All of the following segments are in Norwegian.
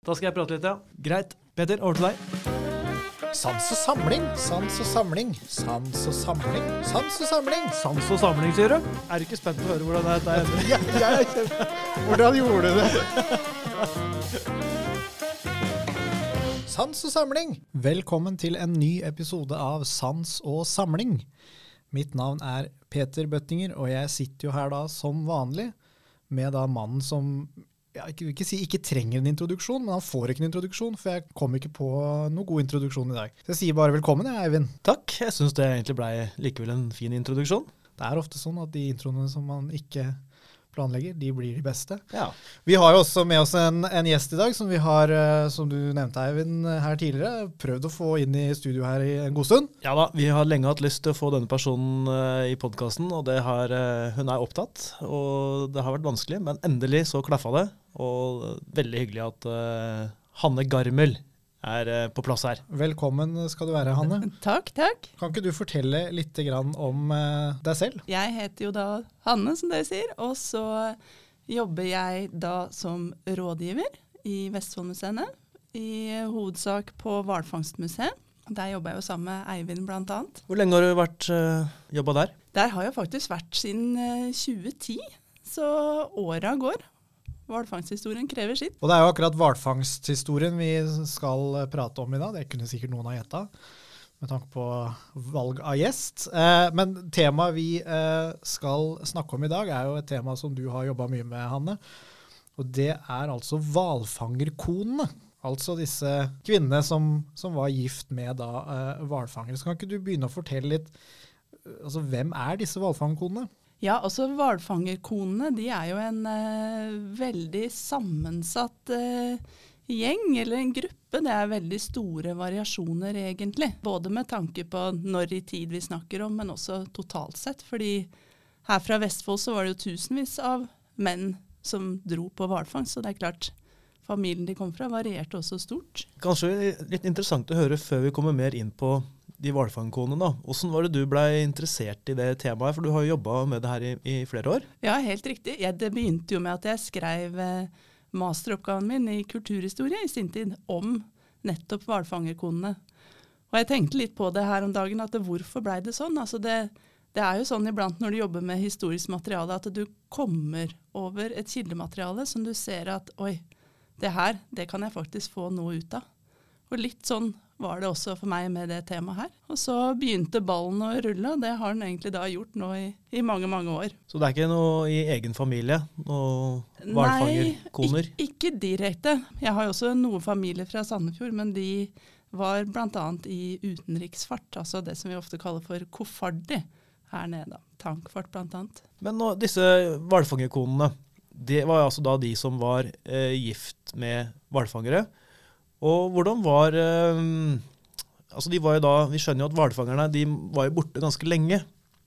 Da skal jeg prate litt, ja. Greit. Peter, over til deg. Sans og samling, sans og samling, sans og samling, sans og samling. Sans og samling, sier du? Er du ikke spent på å høre hvordan dette er? Jeg er kjempe... Hvordan gjorde du det? Sans og samling. Velkommen til en ny episode av Sans og samling. Mitt navn er Peter Bøttinger, og jeg sitter jo her da som vanlig med da mannen som... Jeg vil ikke si ikke trenger en introduksjon, men han får ikke en introduksjon, for jeg kom ikke på noen god introduksjon i dag. Så jeg sier bare velkommen, Eivind. Takk, jeg synes det egentlig ble likevel en fin introduksjon. Det er ofte sånn at de introene som man ikke planlegger, de blir de beste. Ja. Vi har jo også med oss en gjest i dag, som vi har, som du nevnte, Eivind, her tidligere, prøvd å få inn i studio her i en god stund. Ja da, vi har lenge hatt lyst til å få denne personen i podcasten, og hun er opptatt, og det har vært vanskelig, men endelig så klaffa det, og veldig hyggelig at Hanne Garmel er på plass her. Velkommen skal du være, Hanne. Takk. Kan ikke du fortelle litt grann om deg selv? Jeg heter jo da Hanne, som dere sier, og så jobber jeg da som rådgiver i Vestfoldmuseene, i hovedsak på Hvalfangstmuseet. Der jobber jeg jo sammen med Eivind blant annet. Hvor lenge har du vært jobbet der? Der har jeg faktisk vært siden 2010, så året går. Hvalfangsthistorien krever sitt. Og det er jo akkurat hvalfangsthistorien vi skal prate om i dag. Det kunne sikkert noen ha gjettet, med tanke på valg av gjest. Men temaet vi skal snakke om i dag er jo et tema som du har jobbet mye med, Hanne. Og det er altså hvalfangerkonene. Altså disse kvinnene som var gift med da hvalfangere. Så kan ikke du begynne å fortelle litt, altså hvem er disse hvalfangerkonene? Ja, altså hvalfangerkonene, de er jo en veldig sammensatt gjeng, eller en gruppe. Det er veldig store variasjoner egentlig, både med tanke på når i tid vi snakker om, men også totalt sett. Fordi her fra Vestfold så var det jo tusenvis av menn som dro på hvalfangst, så det er klart, familien de kom fra varierte også stort. Kanskje litt interessant å høre før vi kommer mer inn på de hvalfangerkonene da. Hvordan var det du ble interessert i det temaet? For du har jo jobbet med det her i flere år. Ja, helt riktig. Det begynte jo med at jeg skrev masteroppgaven min i kulturhistorie i sin tid om nettopp hvalfangerkonene. Og jeg tenkte litt på det her om dagen, at hvorfor ble det sånn? Altså det er jo sånn iblant når du jobber med historisk materiale, at du kommer over et kildemateriale som du ser at, oi, det kan jeg faktisk få noe ut av. Og litt sånn var det også for meg med det temaet her. Og så begynte ballen å rulle, og det har den egentlig da gjort nå i mange, mange år. Så det er ikke noe i egen familie, noe hvalfangerkoner? Nei, ikke direkte. Jeg har jo også noen familier fra Sandefjord, men de var blant annet i utenriksfart, altså det som vi ofte kaller for koffardi her nede da. Tankfart blant annet. Men nå, disse hvalfangerkonene, det var altså da de som var gift med hvalfangere. Og hvordan var, altså de var jo da, vi skjønner jo at hvalfangerne, de var jo borte ganske lenge.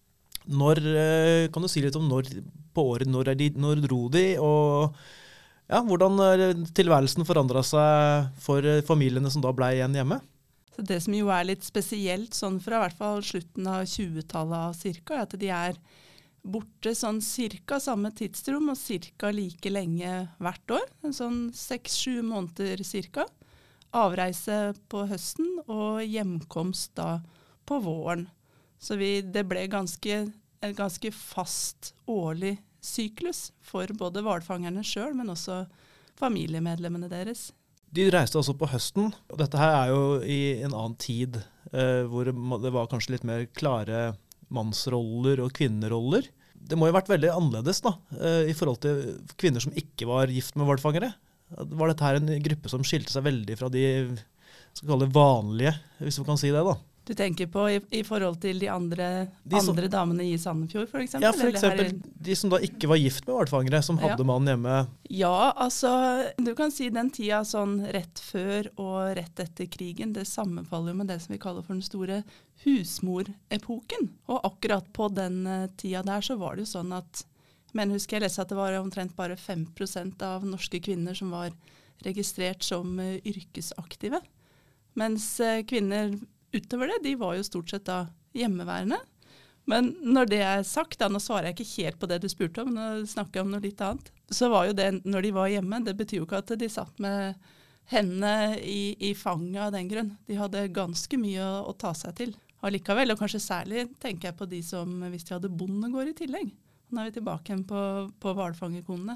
Kan du si litt om når på året, når dro de, og ja, hvordan tilværelsen forandret seg for familiene som da ble igjen hjemme? Så det som jo er litt spesielt, sånn fra i hvert fall slutten av 20-tallet av cirka, er at de er borte sånn cirka samme tidsrom og cirka like lenge hvert år, sånn 6-7 måneder cirka. Avreise på høsten og hjemkomst da på våren. Så det ble en ganske fast årlig syklus for både hvalfangerne selv, men også familiemedlemmene deres. De reiste også på høsten, og dette her er jo i en annen tid, hvor det var kanskje litt mer klare mannsroller og kvinneroller. Det må jo ha vært veldig annerledes da, i forhold til kvinner som ikke var gift med hvalfangere. Var dette her en gruppe som skilte seg veldig fra de skal kalle det vanlige, hvis vi kan si det da? Du tenker på i forhold til de andre damene i Sandefjord, for eksempel? Ja, for eksempel de som da ikke var gift med hvalfangere, som hadde mannen hjemme. Ja, altså, du kan si den tida sånn rett før og rett etter krigen, det sammenfaller med det som vi kaller for den store husmorepoken. Og akkurat på den tida der så var det jo sånn at, men husker jeg leste at det var omtrent bare 5% av norske kvinner som var registrert som yrkesaktive. Mens kvinner utover det, de var jo stort sett da hjemmeværende. Men når det er sagt, da, nå svarer jeg ikke helt på det du spurte om, nå snakker jeg om noe litt annet, så var jo det når de var hjemme, det betyr jo ikke at de satt med hendene i fanget av den grunn. De hadde ganske mye å ta seg til. Allikevel, og kanskje særlig tenker jeg på de som, hvis de hadde bondegård i tillegg. Nå er vi tilbake igjen på hvalfangerkonene.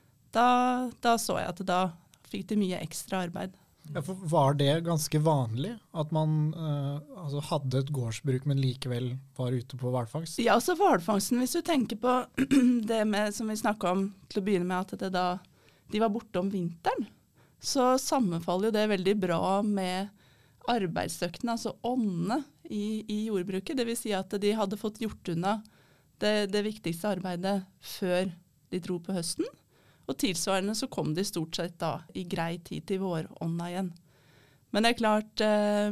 Da så jeg at da fikk de mye ekstra arbeid. Ja, for var det ganske vanlig at man hadde et gårdsbruk, men likevel var ute på hvalfangst? Ja, altså hvalfangsten, hvis du tenker på det med, som vi snakket om til å begynne med, at de var borte om vinteren, så sammenfaller jo det veldig bra med arbeidsøktene, altså åndene i jordbruket. Det vil si at de hadde fått gjort unna det viktigste arbeidet før de dro på høsten. Og tilsvarende så kom de stort sett da i grei tid til vårånda igjen. Men det er klart,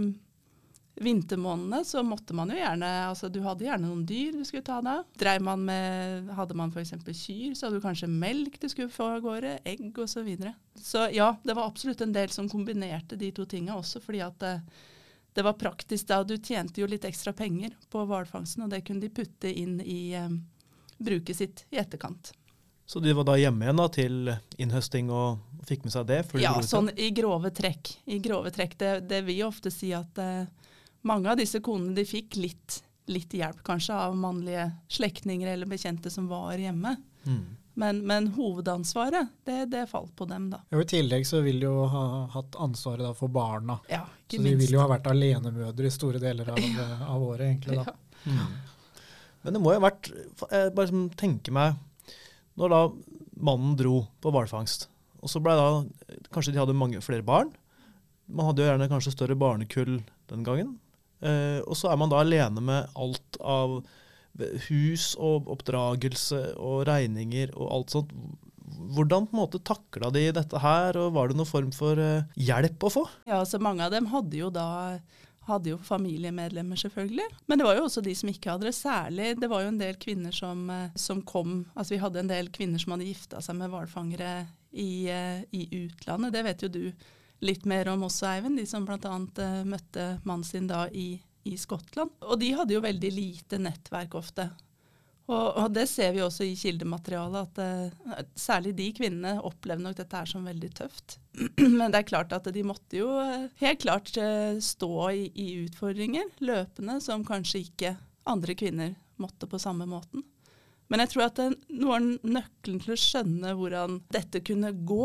vintermånedene så måtte man jo gjerne, altså du hadde gjerne noen dyr du skulle ta deg. Hadde man for eksempel kyr, så hadde du kanskje melk du skulle få av gårde, egg og så videre. Så ja, det var absolutt en del som kombinerte de to tingene også, fordi at det var praktisk da. Du tjente jo litt ekstra penger på hvalfangsten, og det kunne de putte inn i bruket sitt i etterkant. Så de var da hjemme igjen da, til innhøsting og fikk med seg det? Ja, sånn i grove trekk. Det vil jo ofte si at mange av disse konene de fikk litt hjelp kanskje av mannlige slektninger eller bekjente som var hjemme. Men hovedansvaret, det falt på dem da. Og i tillegg så vil de jo ha hatt ansvaret da for barna. Ja, så de vil jo ha vært alenemødre i store deler av året egentlig da. Ja. Men det må jo ha vært, jeg bare tenker meg, når da mannen dro på hvalfangst, og så ble da, kanskje de hadde mange flere barn, man hadde jo gjerne kanskje større barnekull den gangen, og så er man da alene med alt av hus og oppdragelse og regninger og alt sånt. Hvordan på en måte taklet de dette her, og var det noen form for hjelp å få? Ja, så mange av dem hadde jo familiemedlemmer selvfølgelig, men det var jo også de som ikke hadde det. Særlig, det var jo en del kvinner som kom, altså vi hadde en del kvinner som hadde giftet seg med hvalfangere i utlandet. Det vet jo du litt mer om også, Eivind, de som blant annet møtte mannen sin da i Skottland. Og de hadde jo veldig lite nettverk ofte. Og det ser vi også i kildematerialet, at særlig de kvinnene opplevde nok dette her som veldig tøft. Men det er klart at de måtte jo helt klart stå i utfordringer løpende, som kanskje ikke andre kvinner måtte på samme måten. Men jeg tror at noe av nøkkelen til å skjønne hvordan dette kunne gå,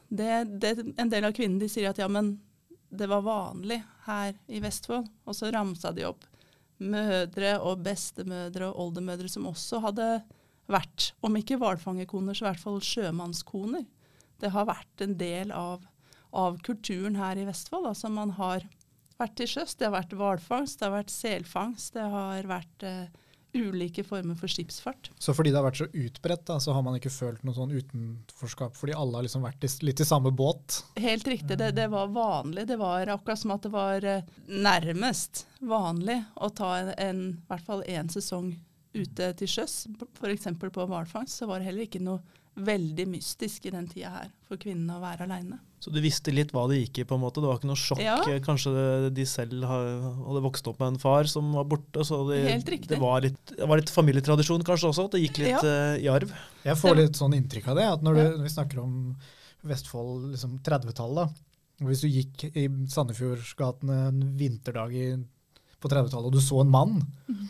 en del av kvinnene de sier at ja, men det var vanlig her i Vestfold, og så ramsa de opp mødre og bestemødre og oldemødre som også hadde vært, om ikke hvalfangerkoner, så i hvert fall sjømannskoner. Det har vært en del av kulturen her i Vestfold. Altså man har vært til sjøs, det har vært hvalfangst, det har vært selfangst, det har vært ulike former for skipsfart. Så fordi det har vært så utbredt, da, så har man ikke følt noe sånn utenforskap, fordi alle har liksom vært litt i samme båt? Helt riktig, det var vanlig. Det var akkurat som at det var nærmest vanlig å ta i hvert fall en sesong ute til sjøs, for eksempel på hvalfangst, så var det heller ikke noe veldig mystisk i den tida her for kvinnene å være alene. Så du visste litt hva det gikk i på en måte? Det var ikke noe sjokk? Ja. Kanskje de selv hadde vokst opp med en far som var borte? Så helt riktig. Det var litt familietradisjon kanskje også? At det gikk litt i arv? Jeg får litt sånn inntrykk av det, at når vi snakker om Vestfold liksom 30-tallet, hvis du gikk i Sandefjordsgatene en vinterdag på 30-tallet, og du så en mann,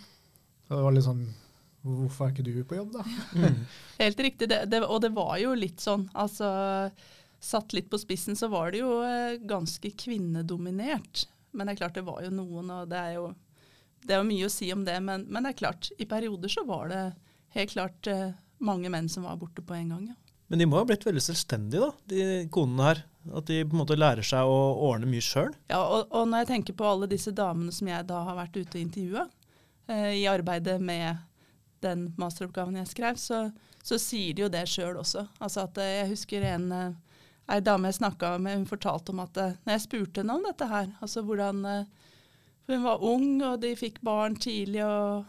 så det var litt sånn, hvorfor er ikke du på jobb da? Helt riktig, og det var jo litt sånn, altså satt litt på spissen så var det jo ganske kvinnedominert, men det er klart det var jo noen, og det er jo mye å si om det, men det er klart, i perioder så var det helt klart mange menn som var borte på en gang. Ja. Men de må ha blitt veldig selvstendige da, de konene her, at de på en måte lærer seg å ordne mye selv. Ja, og når jeg tenker på alle disse damene som jeg da har vært ute og intervjuet, i arbeidet med den masteroppgaven jeg skrev, så sier de jo det selv også. Altså at jeg husker en dame jeg snakket med, hun fortalte om at når jeg spurte henne om dette her, altså hvordan, for hun var ung, og de fikk barn tidlig,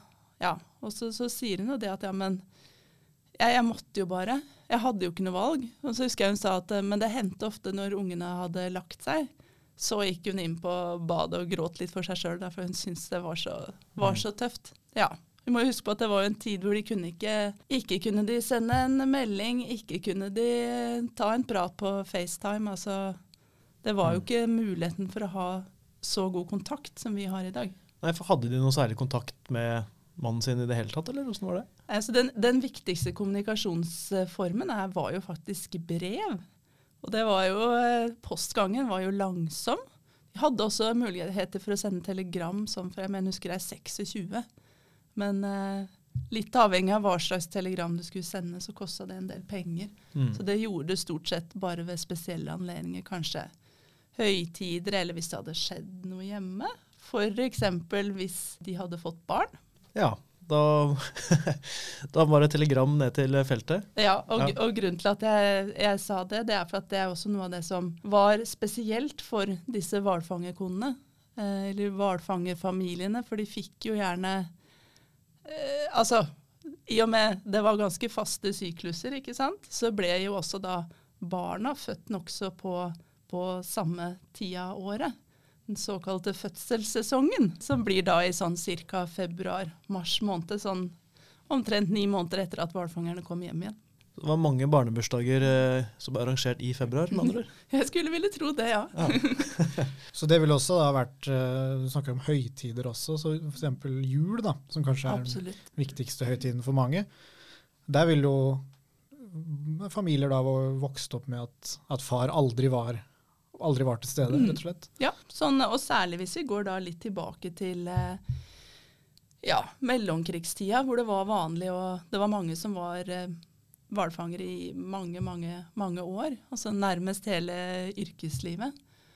og så sier hun jo det at ja, men jeg måtte jo bare, jeg hadde jo ikke noe valg. Og så husker jeg hun sa at men det hendte ofte når ungene hadde lagt seg, så gikk hun inn på badet og gråt litt for seg selv, derfor hun syntes det var så tøft. Ja. Vi må jo huske på at det var en tid hvor de kunne ikke kunne de sende en melding, ikke kunne de ta en prat på FaceTime. Altså, Det var jo ikke muligheten for å ha så god kontakt som vi har i dag. Nei, for hadde de noe særlig kontakt med mannen sin i det hele tatt, eller hvordan var det? Altså den viktigste kommunikasjonsformen var jo faktisk brev. Og det var jo, postgangen var jo langsom. Vi hadde også muligheter for å sende telegram, som for jeg husker det 26. Men litt avhengig av hva slags telegram du skulle sende, så kostet det en del penger. Så det gjorde det stort sett bare ved spesielle anledninger, kanskje høytider, eller hvis det hadde skjedd noe hjemme. For eksempel hvis de hadde fått barn. Ja, da var det telegram ned til feltet. Ja, og grunnen til at jeg sa det, det for at det også noe av det som var spesielt for disse hvalfangerkonene, eller hvalfangerfamiliene, for de fikk jo gjerne, i og med det var ganske faste sykluser, ikke sant? Så ble jo også da barna født nokså på samme tida av året. Den såkalte fødselssesongen, som blir da i sånn cirka februar-mars måned, sånn omtrent 9 måneder etter at hvalfangerne kom hjem igjen. Det var mange barnebursdager som ble arrangert i februar, med andre ord. Jeg skulle ville tro det, ja. Så det ville også da vært, du snakker om høytider også, så for eksempel jul da, som kanskje er den viktigste høytiden for mange. Der vil jo familier da vokst opp med at far aldri var til stede, rett og slett. Ja, og særlig hvis vi går da litt tilbake til mellomkrigstida, hvor det var vanlig, og det var mange som var hvalfangere i mange, mange, mange år, altså nærmest hele yrkeslivet.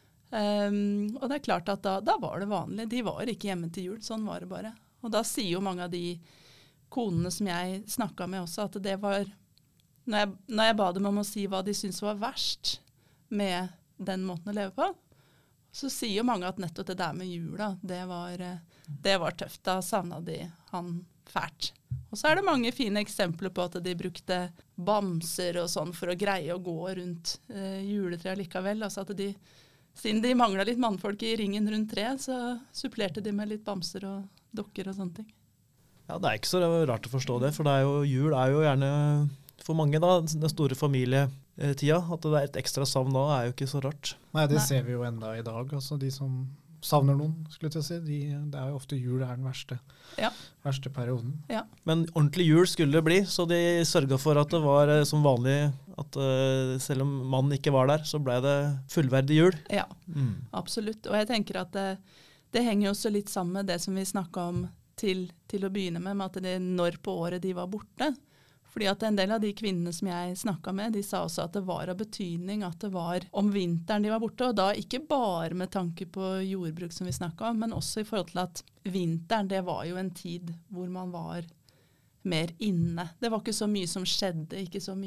Og det er klart at da var det vanlig. De var ikke hjemme til jul, sånn var det bare. Og da sier jo mange av de konene som jeg snakket med også, at det var, når jeg ba dem om å si hva de syntes var verst med den måten å leve på, så sier jo mange at nettopp det der med jula, det var tøft. Da savnet de han fælt. Og så er det mange fine eksempler på at de brukte bamser og sånn for å greie å gå rundt juletreet likevel. Altså at siden de manglet litt mannfolk i ringen rundt treet, så supplerte de med litt bamser og dokker og sånne ting. Ja, det er ikke så rart å forstå det, for jul er jo gjerne for mange da, den store familietida, at det er et ekstra savn da, er jo ikke så rart. Nei, det ser vi jo enda i dag, altså de som savner noen, skulle jeg si. Det er jo ofte jul er den verste perioden. Ja. Men ordentlig jul skulle det bli, så de sørget for at det var som vanlig, at selv om mannen ikke var der, så ble det fullverdig jul. Ja, absolutt. Og jeg tenker at det henger jo også litt sammen med det som vi snakket om til å begynne med at det når på året de var borte. Fordi at en del av de kvinnene som jeg snakket med, de sa også at det var av betydning at det var om vinteren de var borte, og da ikke bare med tanke på jordbruk som vi snakket om, men også i forhold til at vinteren, det var jo en tid hvor man var mer inne. Det var ikke så mye som skjedde, ikke så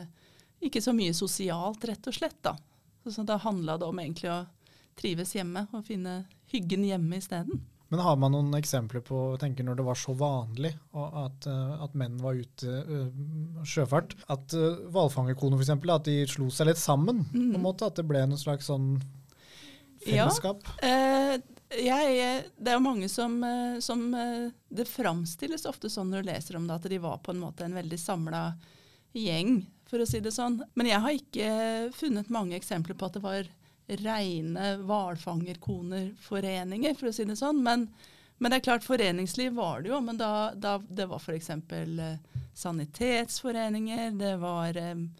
mye sosialt, rett og slett da. Så da handlet det om egentlig å trives hjemme og finne hyggen hjemme i stedet. Men har man noen eksempler på, tenker når det var så vanlig at menn var ute sjøfart, at hvalfangerkoner for eksempel, at de slo seg litt sammen, på en måte, at det ble noen slags sånn fellesskap? Ja, det er jo mange som det framstilles ofte sånn når du leser om det, at de var på en måte en veldig samlet gjeng, for å si det sånn. Men jeg har ikke funnet mange eksempler på at det var rene hvalfangerkonerforeninger, for å si det sånn. Men det er klart, foreningsliv var det jo, men det var for eksempel sanitetsforeninger, det var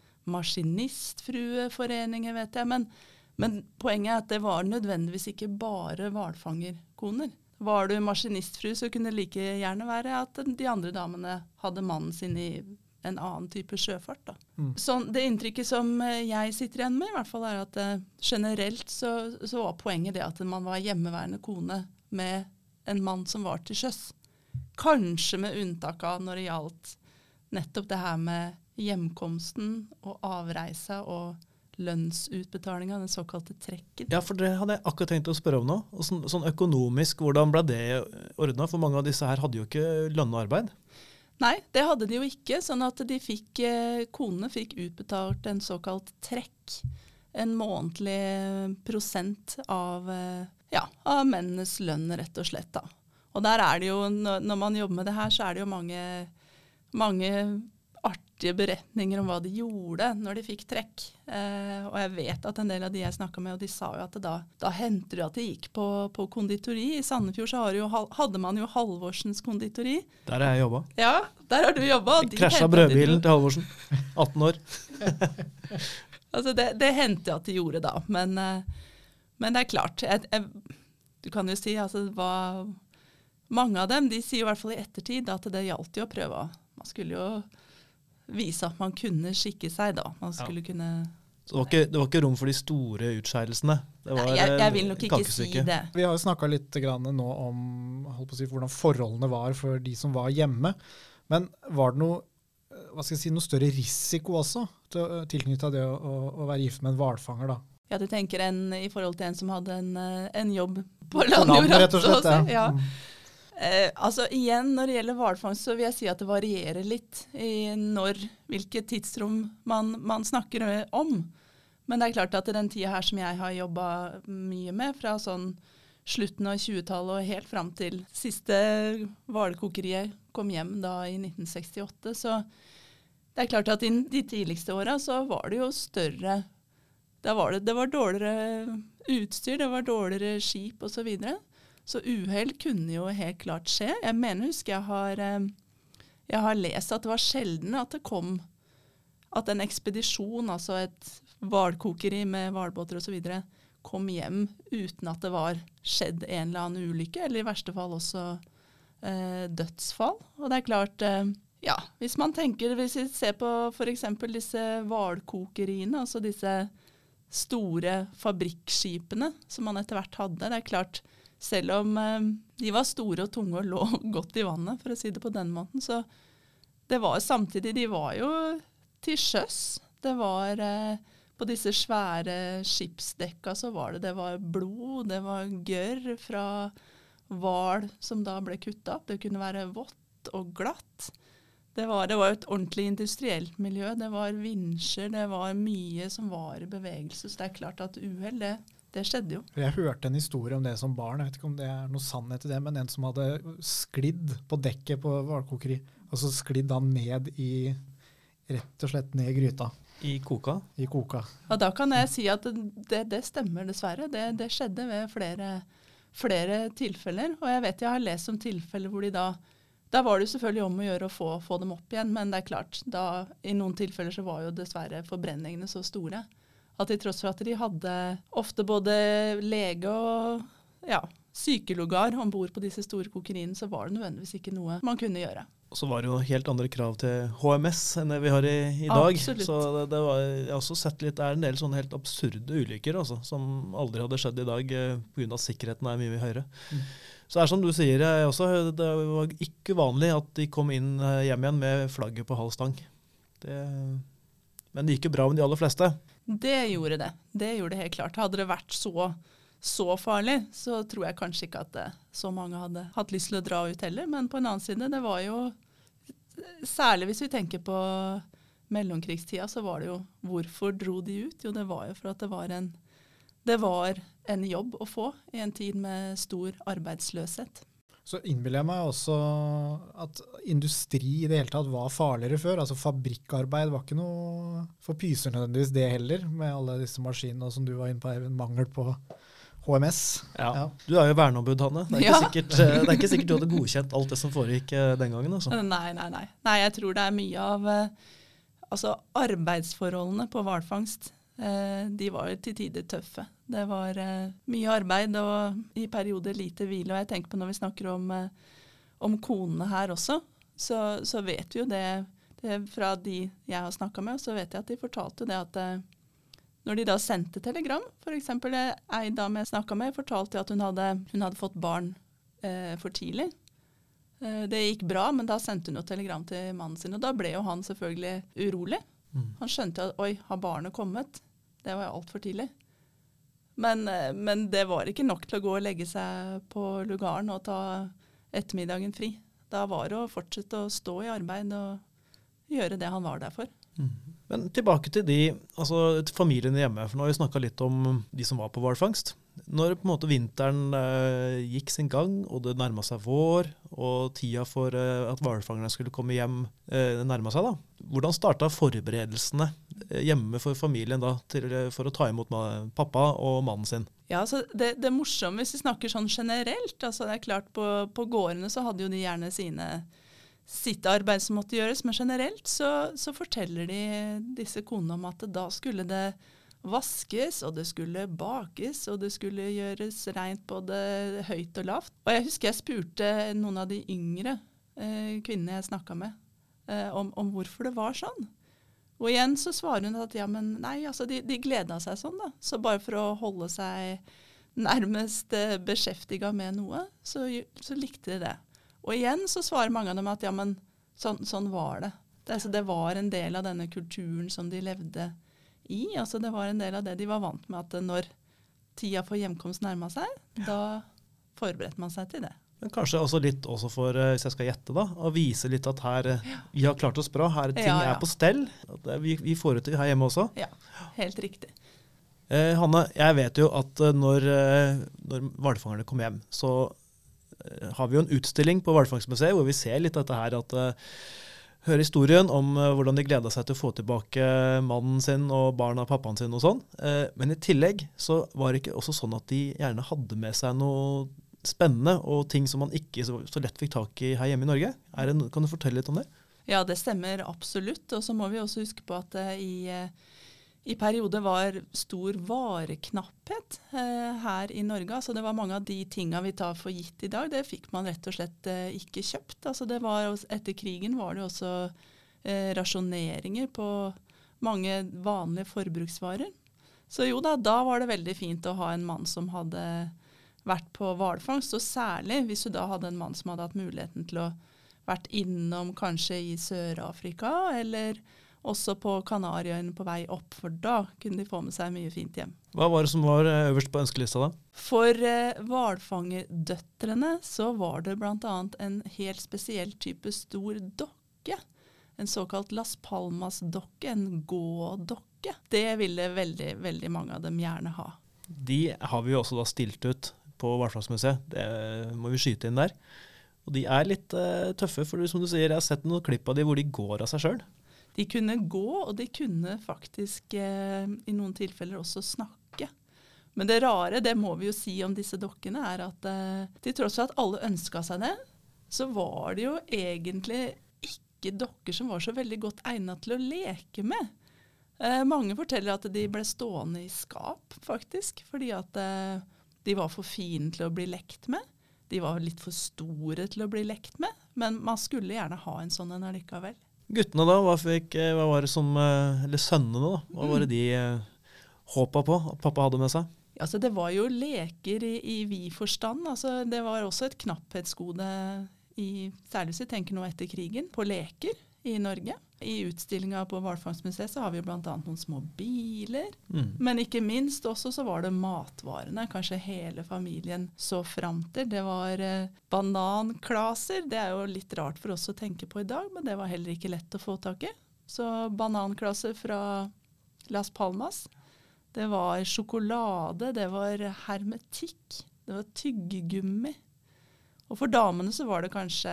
maskinistfrueforeninger, vet jeg. Men poenget er at det var nødvendigvis ikke bare hvalfangerkoner. Var du maskinistfru, så kunne det like gjerne være at de andre damene hadde mannen sin i en annen type sjøfart da. Så det inntrykket som jeg sitter igjen med i hvert fall er at generelt så var poenget det at man var hjemmeværende kone med en mann som var til sjøs. Kanskje med unntak av når det gjaldt nettopp det her med hjemkomsten og avreisa og lønnsutbetalinga, den såkalte trekken. Ja, for det hadde jeg akkurat tenkt å spørre om nå. Og sånn økonomisk, hvordan ble det ordnet? For mange av disse her hadde jo ikke lønnet arbeid. Nei, det hadde de jo ikke, sånn at konene fikk utbetalt en såkalt trekk, en månedlig prosent av mennenes lønn, rett og slett da. Og der er det jo, når man jobber med det her, så er det jo mange artige beretninger om hva de gjorde når de fikk trekk. Og jeg vet at en del av de jeg snakket med, og de sa jo at da hendte det at de gikk på konditori. I Sandefjord så hadde man jo Halvorsens konditori. Der har jeg jobbet. Ja, der har du jobbet. Krasjet brødbilen til Halvorsen. 18 år. Altså det hendte at de gjorde da, men det er klart. Du kan jo si, altså mange av dem, de sier i hvert fall i ettertid at det gjaldt jo å prøve. Man skulle jo vise at man kunne skikke seg da. Man skulle kunne... Så det var ikke rom for de store utskeielsene? Nei, jeg vil nok ikke si det. Vi har jo snakket litt grann nå om hvordan forholdene var for de som var hjemme. Men var det noe større risiko også tilknyttet det å være gift med en hvalfanger da? Ja, du tenker i forhold til en som hadde en jobb på landjord, rett og slett, ja. Altså igjen, når det gjelder hvalfangst, så vil jeg si at det varierer litt i hvilket tidsrom man snakker om. Men det er klart at i den tida her som jeg har jobbet mye med, fra sånn slutten av 20-tallet og helt fram til siste hvalkokeriet kom hjem da i 1968, så det er klart at i de tidligste årene så var det jo større. Det var dårligere utstyr, det var dårligere skip og så videre. Så uheld kunne jo helt klart skje. Jeg mener, jeg har lest at det var sjelden at det kom at en ekspedisjon, altså et hvalkokeri med hvalbåter og så videre, kom hjem uten at det var skjedd en eller annen ulykke, eller i verste fall også dødsfall. Og det er klart, ja, hvis vi ser på for eksempel disse hvalkokeriene, altså disse store fabrikkskipene som man etter hvert hadde, det er klart, selv om de var store og tunge og lå godt i vannet, for å si det på den måten, så det var samtidig, de var jo til sjøs. Det var på disse svære skipsdekka så var det var blod, det var gørr fra hval som da ble kuttet opp. Det kunne være vått og glatt. Det var et ordentlig industrielt miljø. Det var vinsjer, det var mye som var i bevegelse. Så det er klart at uheld, det skjedde jo. Jeg hørte en historie om det som barn, jeg vet ikke om det er noe sannhet i det, men en som hadde sklidd på dekket på hvalkokeri, og så sklidd han rett og slett ned i gryta. I koka? I koka. Og da kan jeg si at det stemmer dessverre. Det skjedde ved flere tilfeller, og jeg vet jeg har lest om tilfeller hvor de da var det selvfølgelig om å gjøre å få dem opp igjen, men det er klart, i noen tilfeller så var jo dessverre forbrenningene så store, at til tross for at de hadde ofte både lege og sykelugar ombord på disse store kokeriene, så var det nødvendigvis ikke noe man kunne gjøre. Og så var det jo helt andre krav til HMS enn det vi har i dag. Absolutt. Så jeg har også sett litt, det er en del sånne helt absurde ulykker altså, som aldri hadde skjedd i dag på grunn av at sikkerheten er mye høyere. Så det er som du sier, det var ikke uvanlig at de kom inn hjem igjen med flagget på halv stang. Men det gikk jo bra med de aller fleste. Det gjorde det. Det gjorde det helt klart. Hadde det vært så farlig, så tror jeg kanskje ikke at så mange hadde hatt lyst til å dra ut heller. Men på en annen side, det var jo, særlig hvis vi tenker på mellomkrigstida, så var det jo, hvorfor dro de ut? Jo, det var jo for at det var en jobb å få i en tid med stor arbeidsløshet. Så innbiller jeg meg også at industri i det hele tatt var farligere før. Altså fabrikkarbeid var ikke noe for pyser nødvendigvis det heller, med alle disse maskinene som du var inne på, en mangel på HMS. Ja. Du er jo verneombud, Hanne. Det er ikke sikkert du hadde godkjent alt det som foregikk den gangen. Altså. Nei, jeg tror det er mye av arbeidsforholdene på hvalfangst. De var til tider tøffe. Det var mye arbeid og i perioder lite hvile. Og jeg tenker på når vi snakker om konene her også, så vet vi jo det fra de jeg har snakket med, så vet jeg at de fortalte det at når de da sendte telegram, for eksempel en dame jeg snakket med, fortalte at hun hadde fått barn for tidlig. Det gikk bra, men da sendte hun jo telegram til mannen sin, og da ble jo han selvfølgelig urolig. Han skjønte at oi, har barnet kommet? Det var jo alt for tidlig. Men det var ikke nok til å gå og legge seg på lugaren og ta ettermiddagen fri. Da var det å fortsette å stå i arbeid og gjøre det han var der for. Men tilbake til til familiene hjemme, for nå har vi snakket litt om de som var på hvalfangst. Når på en måte vinteren gikk sin gang, og det nærmet seg vår, og tida for at hvalfangerne skulle komme hjem nærmet seg da, hvordan startet forberedelsene hjemme for familien da, for å ta imot pappa og mannen sin? Ja, altså det morsomme, hvis vi snakker sånn generelt, altså det klart på gårdene så hadde jo de gjerne sitt arbeid som måtte gjøres, men generelt så forteller disse konene om at da skulle det vaskes, og det skulle bakes, og det skulle gjøres rent både høyt og lavt. Og jeg husker jeg spurte noen av de yngre kvinnene jeg snakket med, om hvorfor det var sånn. Og igjen så svarer hun at ja, men nei, altså de gledet seg sånn da. Så bare for å holde seg nærmest beskjeftiget med noe, så likte de det. Og igjen så svarer mange av dem at ja, men sånn var det. Det var en del av denne kulturen som de levde i. Altså det var en del av det de var vant med, at når tida for hjemkomst nærmet seg, da forberedte man seg til det. Men kanskje også litt også for, hvis jeg skal gjette da, å vise litt at her vi har klart oss bra, her ting er på stell. At vi får ut det her hjemme også. Ja, helt riktig. Hanne, jeg vet jo at når hvalfangerne kom hjem, så har vi jo en utstilling på Hvalfangstmuseet hvor vi ser litt dette her, at hører historien om hvordan de gledet seg til å få tilbake mannen sin og barna og pappaen sin og sånn. Men i tillegg så var det ikke også sånn at de gjerne hadde med seg noe spennende og ting som man ikke så lett fikk tak i her hjemme i Norge. Kan du fortelle litt om det? Ja, det stemmer absolutt. Og så må vi også huske på at i perioder var stor vareknapphet her i Norge. Altså det var mange av de tingene vi tar for gitt i dag, det fikk man rett og slett ikke kjøpt. Altså etter krigen var det også rasjoneringer på mange vanlige forbruksvarer. Så jo da var det veldig fint å ha en mann som hadde vært på hvalfangst, og særlig hvis du da hadde en mann som hadde hatt muligheten til å vært innom kanskje i Sør-Afrika, eller også på Kanariøyene på vei opp, for da kunne de få med seg mye fint hjem. Hva var det som var øverst på ønskelista da? For hvalfangerdøtrene så var det blant annet en helt spesiell type stor dokke. En såkalt Las Palmas-dokke, en gådokke. Det ville veldig, veldig mange av dem gjerne ha. De har vi jo også da stilt ut på Hvalfangstmuseet. Det må vi skyte inn der. Og de er litt tøffe, for som du sier, jeg har sett noen klipp av de hvor de går av seg selv. De kunne gå, og de kunne faktisk i noen tilfeller også snakke. Men det rare, det må vi jo si om disse dokkene, er at til tross for at alle ønsket seg det, så var det jo egentlig ikke dokker som var så veldig godt egnet til å leke med. Mange forteller at de ble stående i skap, faktisk, fordi at de var for fine til å bli lekt med. De var litt for store til å bli lekt med, men man skulle gjerne ha en sånn en allikevel. Guttene da, hva var det som, eller sønnene da, hva var det de håpet på at pappa hadde med seg? Ja, altså det var jo leker i vid forstand. Altså det var også et knapphetsgode, særlig hvis vi tenker nå etter krigen, på leker i Norge. I utstillingen på Hvalfangstmuseet så har vi jo blant annet noen små biler, men ikke minst også så var det matvarene, kanskje hele familien så frem til. Det var bananklaser, det er jo litt rart for oss å tenke på i dag, men det var heller ikke lett å få tak i. Så bananklaser fra Las Palmas, det var sjokolade, det var hermetikk, det var tyggegummi. Og for damene så var det kanskje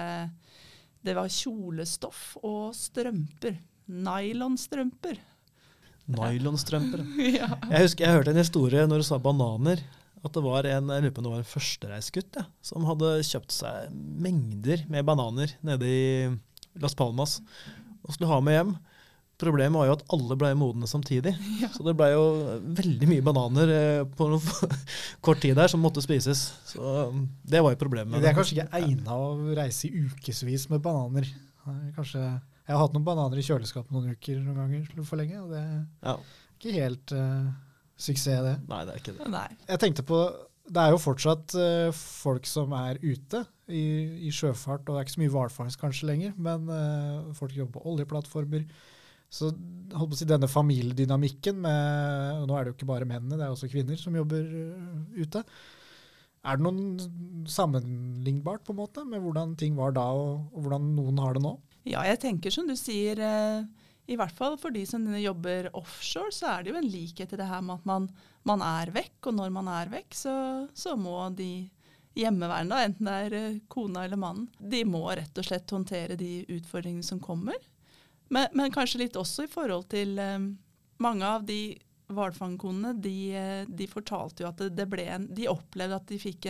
det var kjolestoff og strømper. Nylonstrømper. Nylonstrømper? Ja. Jeg husker jeg hørte en historie når du sa bananer, at det var en førstereisgutt som hadde kjøpt seg mengder med bananer nede i Las Palmas og skulle ha med hjem. Problemet var jo at alle ble modne samtidig, så det ble jo veldig mye bananer på kort tid der som måtte spises. Så det var jo problemet. Det er kanskje ikke egnet å reise i ukesvis med bananer. Kanskje, jeg har hatt noen bananer i kjøleskapet noen uker noen ganger for lenge, og det er ikke helt suksess det. Nei, det er ikke det. Nei. Jeg tenkte på, det er jo fortsatt folk som er ute i sjøfart, og det er ikke så mye hvalfangst kanskje lenger, men folk jobber på oljeplattformer. Så holdt på å si denne familiedynamikken med, og nå er det jo ikke bare mennene, det er også kvinner som jobber ute. Er det noen sammenlignbart på en måte med hvordan ting var da og hvordan noen har det nå? Ja, jeg tenker som du sier, i hvert fall for de som jobber offshore, så er det jo en likhet i det her med at man er vekk, og når man er vekk, så må de hjemmeværende, enten det er kona eller mannen, de må rett og slett håndtere de utfordringene som kommer. Men kanskje litt også i forhold til mange av de hvalfangkonene, de fortalte jo at de opplevde at de fikk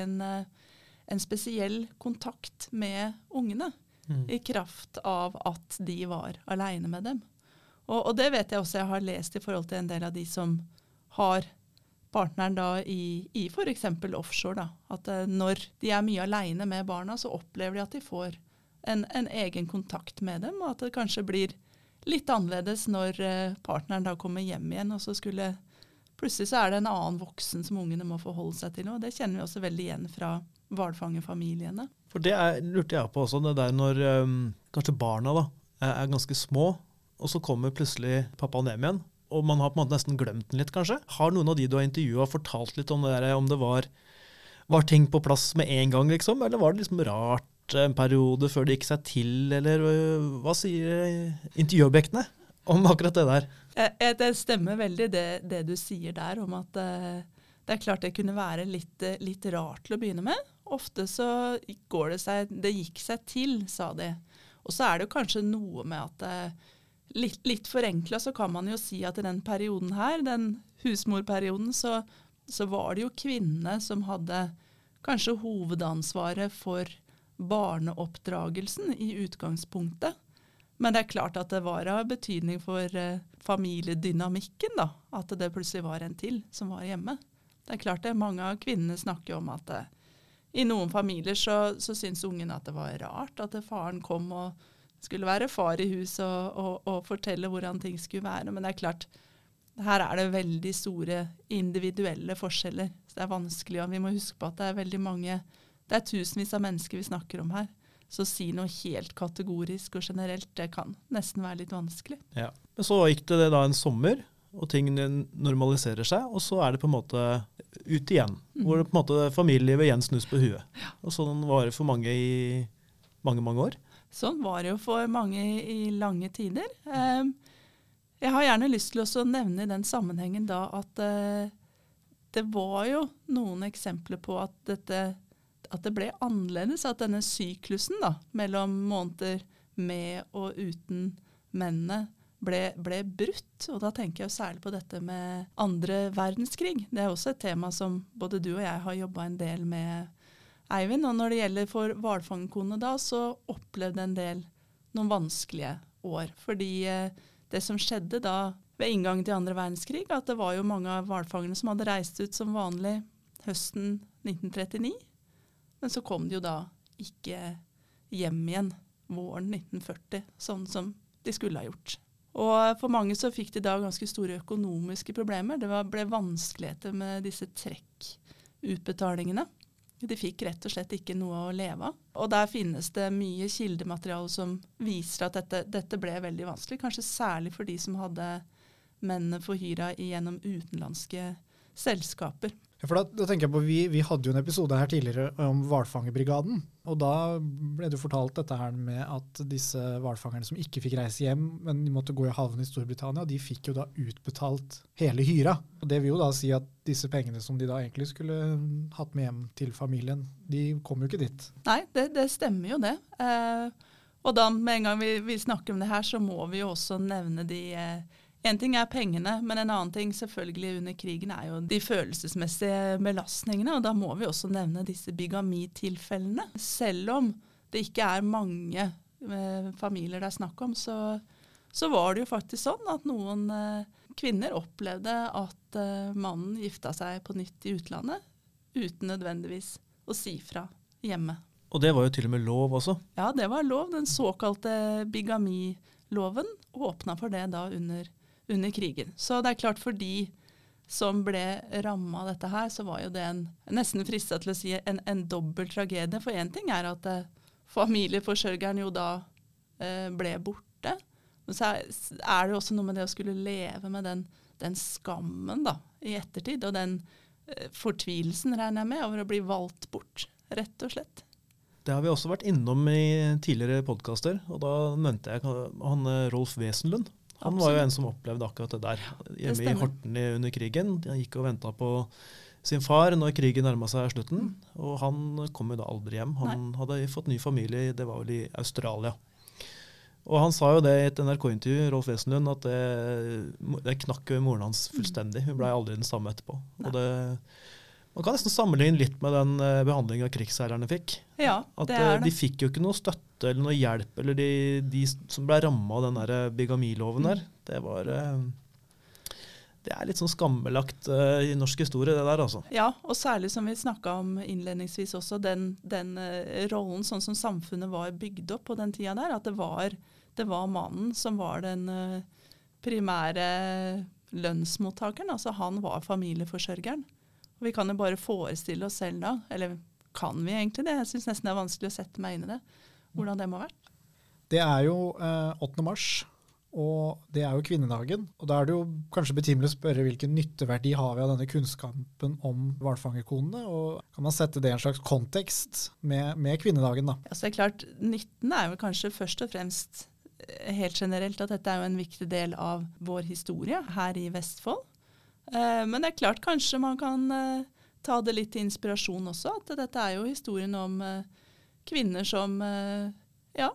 en spesiell kontakt med ungene i kraft av at de var alene med dem. Og det vet jeg også jeg har lest i forhold til en del av de som har partneren da i for eksempel offshore, da. At når de er mye alene med barna, så opplever de at de får en egen kontakt med dem, og at det kanskje blir litt annerledes når partneren da kommer hjem igjen, og så plutselig så det en annen voksen som ungene må forholde seg til, og det kjenner vi også veldig igjen fra hvalfangerfamiliene. For det lurte jeg på også, det der når kanskje barna da, er ganske små, og så kommer plutselig pappa hjem igjen, og man har på en måte nesten glemt den litt kanskje. Har noen av de du har intervjuet fortalt litt om det der, om det var ting på plass med en gang liksom, eller var det liksom rart en periode før det gikk seg til, eller hva sier intervjuobjektene om akkurat det der? Det stemmer veldig det du sier der, om at det klart det kunne være litt rart til å begynne med. Ofte så det gikk seg til, sa de. Og så det jo kanskje noe med at litt forenklet så kan man jo si at i den perioden her, den husmorperioden, så var det jo kvinnene som hadde kanskje hovedansvaret for barneoppdragelsen i utgangspunktet. Men det klart at det var av betydning for familiedynamikken da, at det plutselig var en til som var hjemme. Det klart det, mange av kvinnene snakker om at i noen familier så syns ungen at det var rart at faren kom og skulle være far i hus og fortelle hvordan ting skulle være. Men det klart, her det veldig store individuelle forskjeller. Så det vanskelig, og vi må huske på at det veldig mange, det tusenvis av mennesker vi snakker om her. Så å si noe helt kategorisk og generelt, det kan nesten være litt vanskelig. Ja. Men så gikk det da en sommer, og ting normaliserer seg, og så det på en måte ut igjen, hvor det på en måte familielivet igjen snus på huet. Ja. Og sånn var det for mange i mange, mange år. Sånn var det jo for mange i lange tider. Jeg har gjerne lyst til å nevne i den sammenhengen da at det var jo noen eksempler på at det ble annerledes, at denne syklusen da, mellom måneder med og uten mennene ble brutt. Og da tenker jeg særlig på dette med andre verdenskrig. Det også et tema som både du og jeg har jobbet en del med, Eivind. Og når det gjelder for hvalfangerkonene da, så opplevde en del noen vanskelige år. Fordi det som skjedde da ved inngangen til andre verdenskrig, at det var jo mange av hvalfangerne som hadde reist ut som vanlig høsten 1939. Men så kom de jo da ikke hjem igjen våren 1940, sånn som de skulle ha gjort. Og for mange så fikk de da ganske store økonomiske problemer. Det ble vanskeligheter med disse trekkutbetalingene. De fikk rett og slett ikke noe å leve av. Og der finnes det mye kildemateriale som viser at dette ble veldig vanskelig, kanskje særlig for de som hadde mennene forhyra gjennom utenlandske selskaper. Ja, for da tenker jeg på, vi hadde jo en episode her tidligere om hvalfangerbrigaden, og da ble det fortalt dette her med at disse hvalfangerne som ikke fikk reise hjem, men de måtte gå i havn i Storbritannia, de fikk jo da utbetalt hele hyra. Og det vil jo da si at disse pengene som de da egentlig skulle hatt med hjem til familien, de kom jo ikke dit. Nei, det stemmer jo det. Og da med en gang vi snakker om det her, så må vi jo også nevne en ting pengene, men en annen ting selvfølgelig under krigen jo de følelsesmessige belastningene, og da må vi også nevne disse bigamitilfellene. Selv om det ikke mange familier det snakk om, så var det jo faktisk sånn at noen kvinner opplevde at mannen gifta seg på nytt i utlandet, uten nødvendigvis å si fra hjemme. Og det var jo til og med lov også? Ja, det var lov. Den såkalte bigamiloven åpna for det da under krigen. Så det klart for de som ble rammet av dette her, så var jo det nesten fristet til å si en dobbelt tragedie. For en ting at familieforsørgeren jo da ble borte. Men så det jo også noe med det å skulle leve med den skammen da, i ettertid, og den fortvilelsen regner jeg med over å bli valgt bort, rett og slett. Det har vi også vært innom i tidligere podcaster, og da nevnte jeg han Rolf Wesenlund. Han var jo en som opplevde akkurat det der hjemme i Horten under krigen. Han gikk og ventet på sin far når krigen nærmet seg slutten, og han kom jo da aldri hjem. Han hadde fått ny familie, det var vel i Australia. Og han sa jo det i et NRK-intervju, Rolf Wesenlund, at det knakk jo moren hans fullstendig. Hun ble aldri den samme etterpå. Og man kan nesten sammenligne litt med den behandlingen krigsseilerne fikk. Ja, at det er det. De fikk jo ikke noe støtte eller noe hjelp, eller de som ble rammet av den der bigamiloven der, det er litt sånn skambelagt i norsk historie, det der altså. Ja, og særlig som vi snakket om innledningsvis også, den rollen sånn som samfunnet var bygd opp på den tida der, at det var mannen som var den primære lønnsmottakeren, altså han var familieforsørgeren. Og vi kan jo bare forestille oss selv da, eller kan vi egentlig det? Jeg synes nesten det er vanskelig å sette meg inn i det, hvordan det må ha vært. Det er jo 8. mars, og det er jo kvinnedagen, og da er det jo kanskje betimelig å spørre hvilken nytteverdi har vi av denne kunnskapen om hvalfangerkonene, og kan man sette det i en slags kontekst med kvinnedagen da? Altså det er klart, nytten er jo kanskje først og fremst helt generelt at dette er jo en viktig del av vår historie her i Vestfold. Men det er klart kanskje man kan ta det litt til inspirasjon også, at dette er jo historien om kvinner som, ja,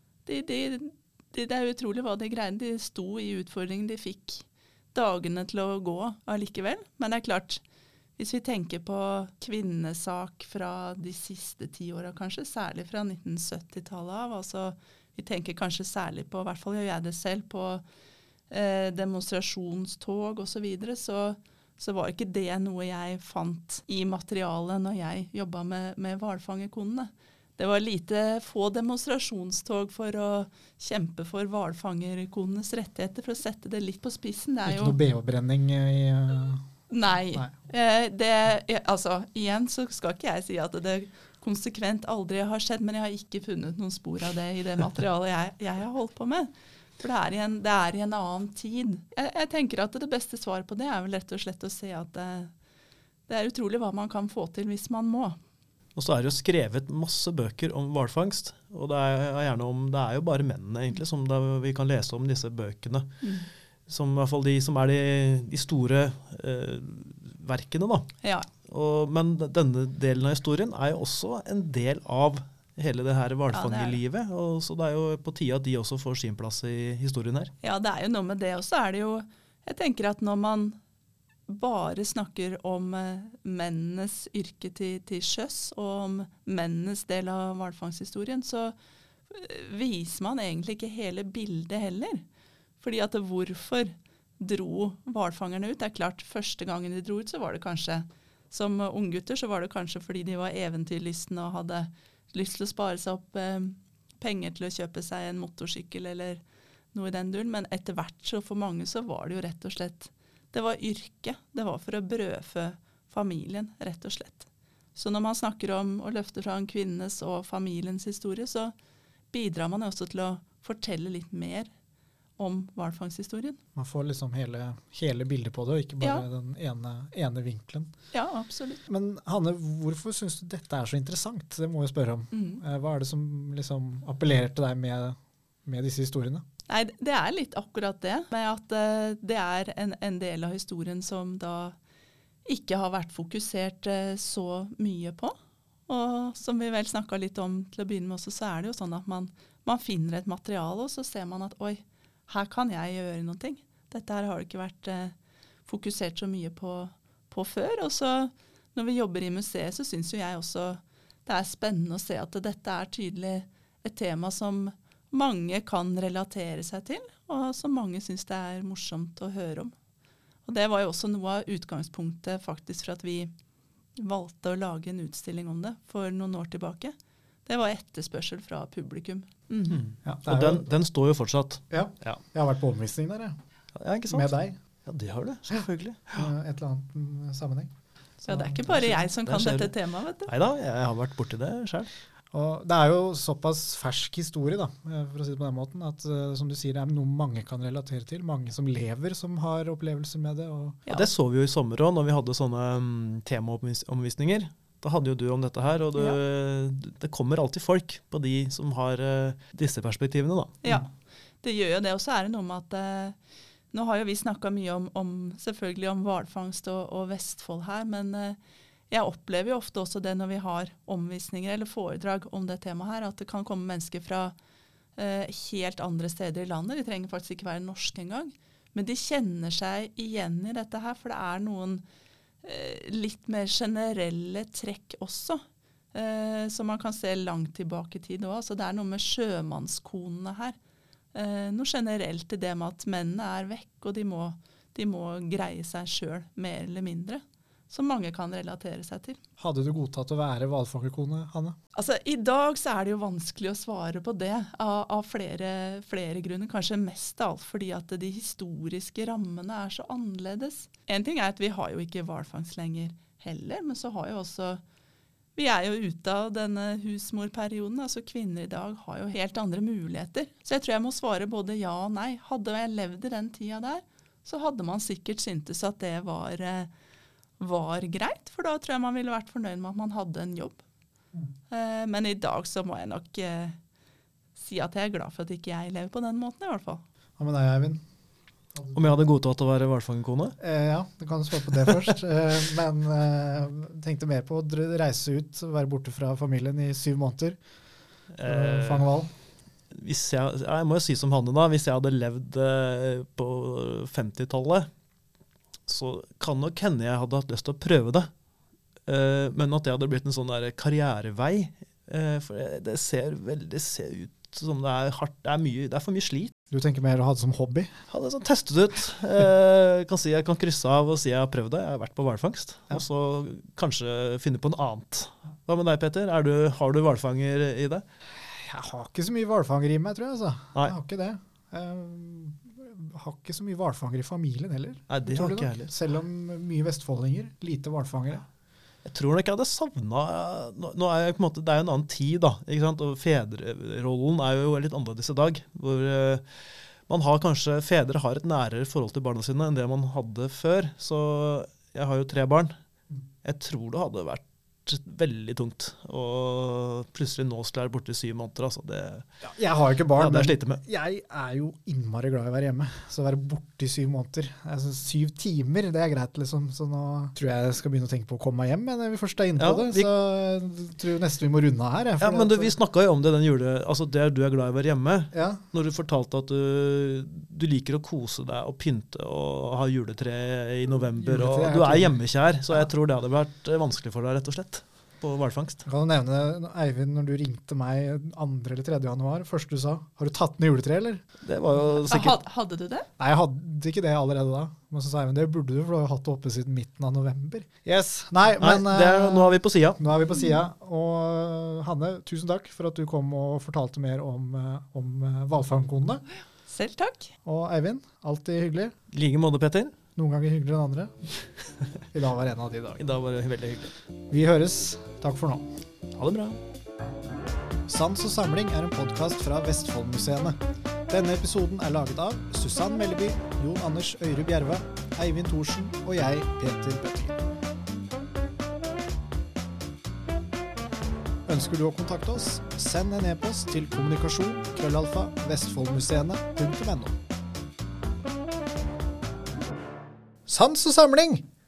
det er utrolig hva de greide. De sto i utfordringen, de fikk dagene til å gå allikevel. Men det er klart, hvis vi tenker på kvinnesak fra de siste 10 årene kanskje, særlig fra 1970-tallet av, altså vi tenker kanskje særlig på, i hvert fall gjør jeg det selv, på demonstrasjonstog og så videre, så var ikke det noe jeg fant i materialet når jeg jobbet med hvalfangerkonene. Det var få demonstrasjonstog for å kjempe for hvalfangerkonenes rettigheter, for å sette det litt på spissen. Det er ikke noe BH-brenning i... Nei. Altså, igjen så skal ikke jeg si at det konsekvent aldri har skjedd, men jeg har ikke funnet noen spor av det i det materialet jeg har holdt på med. For det er i en annen tid. Jeg tenker at det beste svaret på det er vel rett og slett å se at det er utrolig hva man kan få til hvis man må. Og så er det jo skrevet masse bøker om hvalfangst, og det er jo bare mennene egentlig som vi kan lese om disse bøkene. Som i hvert fall de som er de store verkene da. Ja. Men denne delen av historien er jo også en del av hele det her hvalfangerlivet, og så det er jo på tide at de også får sin plass i historien her. Ja, det er jo noe med det, og så er det jo, jeg tenker at når man bare snakker om mennenes yrke til sjøs, og om mennenes del av hvalfangsthistorien, så viser man egentlig ikke hele bildet heller. Fordi at hvorfor dro hvalfangerne ut? Det er klart, første gangen de dro ut, så var det kanskje, som unggutter, så var det kanskje fordi de var eventyrlystne og hadde lyst til å spare seg opp penger til å kjøpe seg en motorsykkel eller noe i den duren. Men etter hvert, så for mange, så var det jo rett og slett, det var yrke. Det var for å brødfø familien, rett og slett. Så når man snakker om å løfte fra en kvinnes og familiens historie, så bidrar man også til å fortelle litt mer om hvalfangsthistorien. Man får liksom hele bildet på det, og ikke bare den ene vinkelen. Ja, absolutt. Men Hanne, hvorfor synes du dette er så interessant? Det må jeg spørre om. Hva er det som liksom appellerer til deg med disse historiene? Nei, det er litt akkurat det, med at det er en del av historien som da ikke har vært fokusert så mye på. Og som vi vel snakket litt om til å begynne med også, så er det jo sånn at man finner et materiale, og så ser man at oi, her kan jeg gjøre noe. Dette her har det ikke vært fokusert så mye på før. Og så når vi jobber i museet, så synes jo jeg også det er spennende å se at dette er tydelig et tema som mange kan relatere seg til, og som mange synes det er morsomt å høre om. Og det var jo også noe av utgangspunktet faktisk for at vi valgte å lage en utstilling om det for noen år tilbake. Det var etterspørsel fra publikum. Ja, og den står jo fortsatt. Ja, jeg har vært på omvisning der, ja, ikke sant? Med deg. Ja, det har du, selvfølgelig. Et eller annet sammenheng. Så det er ikke bare jeg som kan dette temaet, vet du. Neida, jeg har vært borti det selv. Og det er jo såpass fersk historie, da, for å si det på den måten, at som du sier, det er noe mange kan relatere til. Mange som lever, som har opplevelser med det. Ja, det så vi jo i sommer også, når vi hadde sånne temaomvisninger. Da hadde jo du om dette her, og det kommer alltid folk på de som har disse perspektivene, da. Ja, det gjør jo det. Og så er det noe med at nå har jo vi snakket mye selvfølgelig om hvalfangst og Vestfold her, men jeg opplever jo ofte også det når vi har omvisninger eller foredrag om det temaet her, at det kan komme mennesker fra helt andre steder i landet. De trenger faktisk ikke være norske engang. Men de kjenner seg igjen i dette her, for det er noen litt mer generelle trekk også, som man kan se langt tilbake i tid også. Altså det er noe med sjømannskonene her. Noe generelt i det med at mennene er vekk, og de må greie seg selv, mer eller mindre, som mange kan relatere seg til. Hadde du godtatt å være hvalfangerkone, Hanne? Altså, i dag så er det jo vanskelig å svare på det av flere grunner. Kanskje mest av alt fordi at de historiske rammene er så annerledes. En ting er at vi har jo ikke hvalfangst lenger heller, men så har jo også vi er jo ute av denne husmorperioden. Altså kvinner i dag har jo helt andre muligheter. Så jeg tror jeg må svare både ja og nei. Hadde jeg levd i den tida der, så hadde man sikkert syntes at det var greit, for da tror jeg man ville vært fornøyd med at man hadde en jobb. Men i dag så må jeg nok si at jeg er glad for at ikke jeg lever på den måten i hvert fall. Hva med deg, Eivind? Om jeg hadde godtatt å være hvalfangerkone? Ja, du kan svare på det først. Men tenkte mer på å reise ut, være borte fra familien i 7 måneder. Fange hval. Jeg må jo si som Hanne da, hvis jeg hadde levd på 50-tallet, så kan nok hende jeg hadde hatt lyst til å prøve det. Men at det hadde blitt en sånn der karrierevei, for det ser ut som det er hardt, det er for mye slit. Du tenker mer å ha det som hobby? Hadde sånn testet ut. Jeg kan krysse av og si jeg har prøvd det. Jeg har vært på hvalfangst. Ja. Og så kanskje finne på noe annet. Hva med deg, Peter? Har du hvalfanger i det? Jeg har ikke så mye hvalfanger i meg, tror jeg. Altså. Nei. Jeg har ikke det. Jeg har ikke så mye hvalfanger i familien heller. Nei, det har ikke jeg heller. Selv om mye vestfoldinger, lite hvalfangere. Jeg tror nok jeg hadde savnet, nå er jeg på en måte, det er jo en annen tid da, ikke sant? Og fedrerollen er jo litt annerledes i dag, hvor fedre har et nærere forhold til barna sine enn det man hadde før, så jeg har jo 3 barn. Jeg tror det hadde vært veldig tungt, og plutselig nå skal jeg være borte i 7 måneder. Altså jeg har jo ikke barn, men jeg er jo innmari glad i å være hjemme, så å være borte i 7 måneder, altså 7 timer, det er greit liksom, så nå tror jeg skal begynne å tenke på å komme hjem, men vi først er inne på det, så jeg tror nesten vi må runde av her. Men vi snakket jo om det, altså det du er glad i å være hjemme, når du fortalte at du liker å kose deg og pynte og ha juletre i november, og du er hjemmekjær, så jeg tror det hadde vært vanskelig for deg rett og slett på hvalfangst. Jeg kan nevne, Eivind, når du ringte meg 2. eller 3. januar, først du sa, har du tatt ned juletre, eller? Det var jo sikkert... Hadde du det? Nei, jeg hadde ikke det allerede da. Men så sa Eivind, det burde du, for du har hatt det oppe siden midten av november. Yes, nei, men... nå er vi på siden. Nå er vi på siden, og Hanne, tusen takk for at du kom og fortalte mer om hvalfangkonene. Selv takk. Og Eivind, alltid hyggelig. Like måte, Petter. Noen ganger hyggeligere enn andre. I dag var en av de dager. I dag var det veldig hyggelig. Vi høres. Takk for nå. Ha det bra. Sans og samling er en podcast fra Vestfoldmuseene. Denne episoden er laget av Susann Melleby, Jon Anders Øyre Bjerva, Eivind Thorsen og jeg, Peter Bøttingen. Ønsker du å kontakte oss? Send en e-post til kommunikasjon@vestfoldmuseene.no. Sans og samling!